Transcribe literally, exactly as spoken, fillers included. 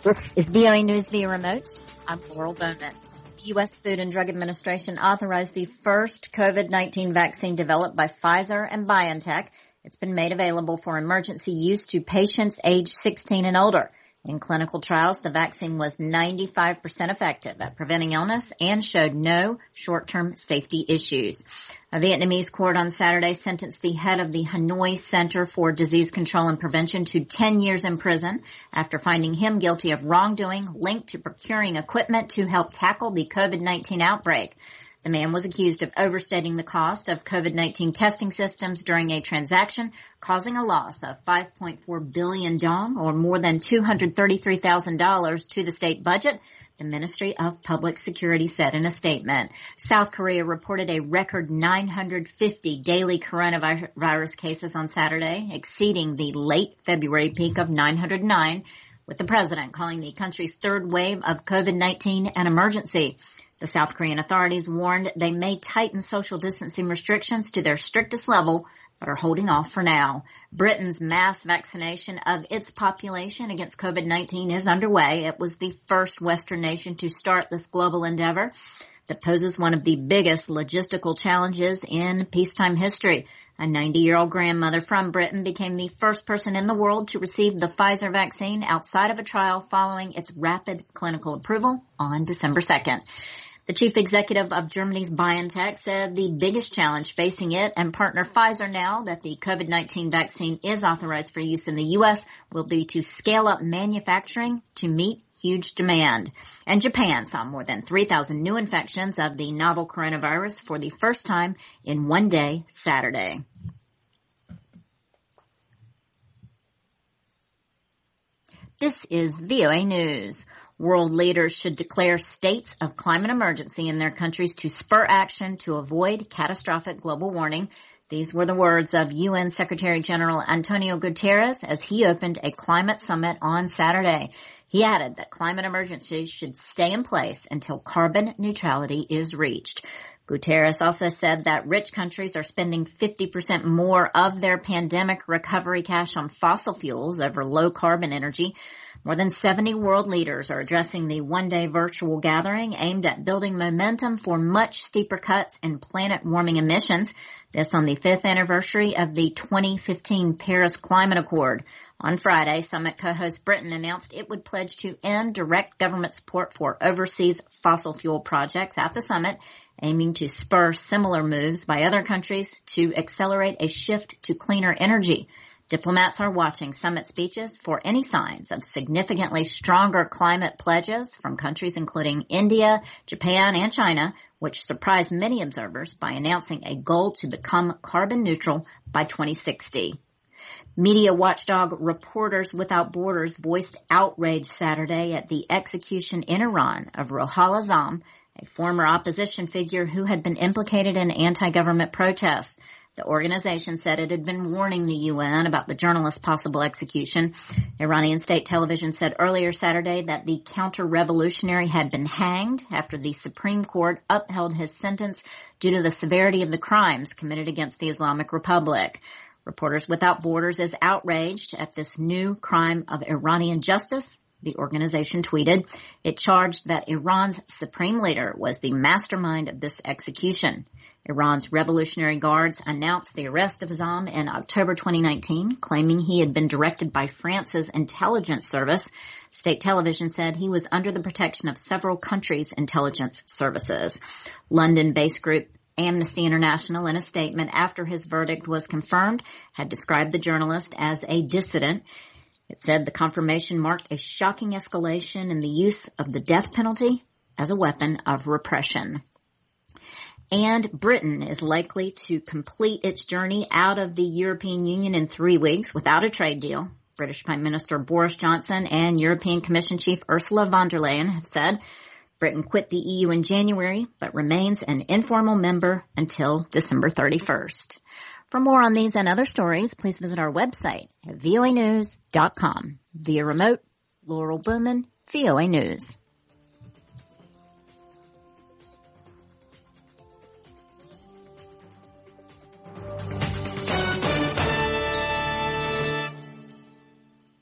This is V O A News via remote. I'm Laurel Bowman. The U S Food and Drug Administration authorized the first COVID nineteen vaccine developed by Pfizer and BioNTech. It's been made available for emergency use to patients aged sixteen and older. In clinical trials, the vaccine was ninety-five percent effective at preventing illness and showed no short-term safety issues. A Vietnamese court on Saturday sentenced the head of the Hanoi Center for Disease Control and Prevention to ten years in prison after finding him guilty of wrongdoing linked to procuring equipment to help tackle the COVID nineteen outbreak. The man was accused of overstating the cost of COVID nineteen testing systems during a transaction, causing a loss of five point four billion dong, or more than two hundred thirty-three thousand dollars to the state budget, the Ministry of Public Security said in a statement. South Korea reported a record nine hundred fifty daily coronavirus cases on Saturday, exceeding the late February peak of nine hundred nine, with the president calling the country's third wave of COVID nineteen an emergency. The South Korean authorities warned they may tighten social distancing restrictions to their strictest level, but are holding off for now. Britain's mass vaccination of its population against COVID nineteen is underway. It was the first Western nation to start this global endeavor that poses one of the biggest logistical challenges in peacetime history. A ninety-year-old grandmother from Britain became the first person in the world to receive the Pfizer vaccine outside of a trial following its rapid clinical approval on December second. The chief executive of Germany's BioNTech said the biggest challenge facing it and partner Pfizer now that the COVID nineteen vaccine is authorized for use in the U S will be to scale up manufacturing to meet huge demand. And Japan saw more than three thousand new infections of the novel coronavirus for the first time in one day Saturday. This is V O A News. World leaders should declare states of climate emergency in their countries to spur action to avoid catastrophic global warming. These were the words of U N Secretary General Antonio Guterres as he opened a climate summit on Saturday. He added that climate emergencies should stay in place until carbon neutrality is reached. Guterres also said that rich countries are spending fifty percent more of their pandemic recovery cash on fossil fuels over low carbon energy. More than seventy world leaders are addressing the one-day virtual gathering aimed at building momentum for much steeper cuts in planet-warming emissions. This on the fifth anniversary of the twenty fifteen Paris Climate Accord. On Friday, summit co-host Britain announced it would pledge to end direct government support for overseas fossil fuel projects at the summit, aiming to spur similar moves by other countries to accelerate a shift to cleaner energy. Diplomats are watching summit speeches for any signs of significantly stronger climate pledges from countries including India, Japan, and China, which surprised many observers by announcing a goal to become carbon neutral by twenty sixty. Media watchdog Reporters Without Borders voiced outrage Saturday at the execution in Iran of Rohal Azam, a former opposition figure who had been implicated in anti-government protests. The organization said it had been warning the U N about the journalist's possible execution. Iranian state television said earlier Saturday that the counter-revolutionary had been hanged after the Supreme Court upheld his sentence due to the severity of the crimes committed against the Islamic Republic. Reporters Without Borders is outraged at this new crime of Iranian justice. The organization tweeted. It charged that Iran's supreme leader was the mastermind of this execution. Iran's Revolutionary Guards announced the arrest of Azam in October twenty nineteen, claiming he had been directed by France's intelligence service. State television said he was under the protection of several countries' intelligence services. London-based group Amnesty International, in a statement after his verdict was confirmed, had described the journalist as a dissident. It said the confirmation marked a shocking escalation in the use of the death penalty as a weapon of repression. And Britain is likely to complete its journey out of the European Union in three weeks without a trade deal. British Prime Minister Boris Johnson and European Commission Chief Ursula von der Leyen have said Britain quit the E U in January, but remains an informal member until December thirty-first. For more on these and other stories, please visit our website at V O A news dot com. Via remote, Laurel Bowman, V O A News.